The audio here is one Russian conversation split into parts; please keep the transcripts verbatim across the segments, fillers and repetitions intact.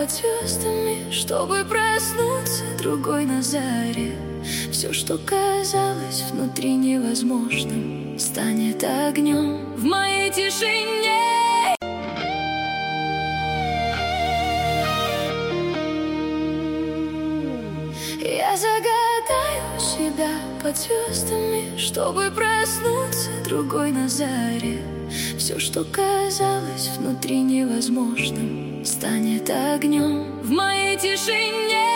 под звездами, чтобы проснуться другой на заре. Все, что казалось внутри невозможным, станет огнем в моей тишине. Я загадаю себя под звездами, чтобы проснуться другой на заре. Все, что казалось внутри невозможным, станет огнем в моей тишине.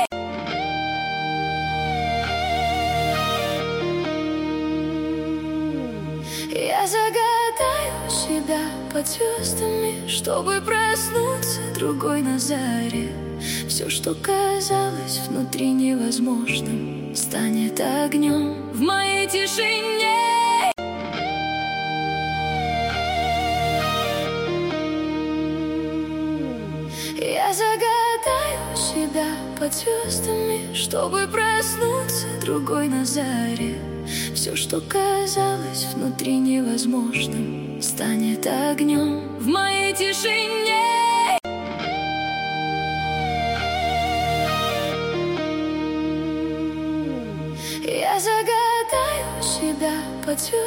Я загадаю себя под звездами, чтобы проснуться другой на заре. Все, что казалось внутри невозможным, станет огнем в моей тишине. Я загадаю себя под звездами, чтобы проснуться другой на заре. Все, что казалось внутри невозможным, станет огнем в моей тишине. Я загадаю себя под звездами.